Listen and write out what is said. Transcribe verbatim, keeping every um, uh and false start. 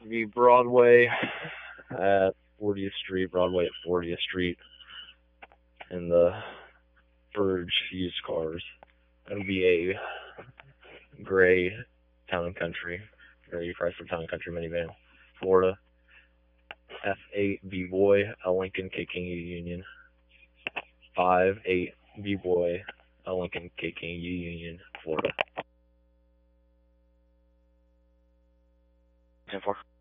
V Broadway at fortieth Street, Broadway at fortieth Street, in the Verge used cars. It'll be a gray Town and Country, gray Chrysler Town and Country minivan, Florida. F eight V Boy, a Lincoln K King U Union. five eight V Boy, a Lincoln K King U Union, Florida. ten four.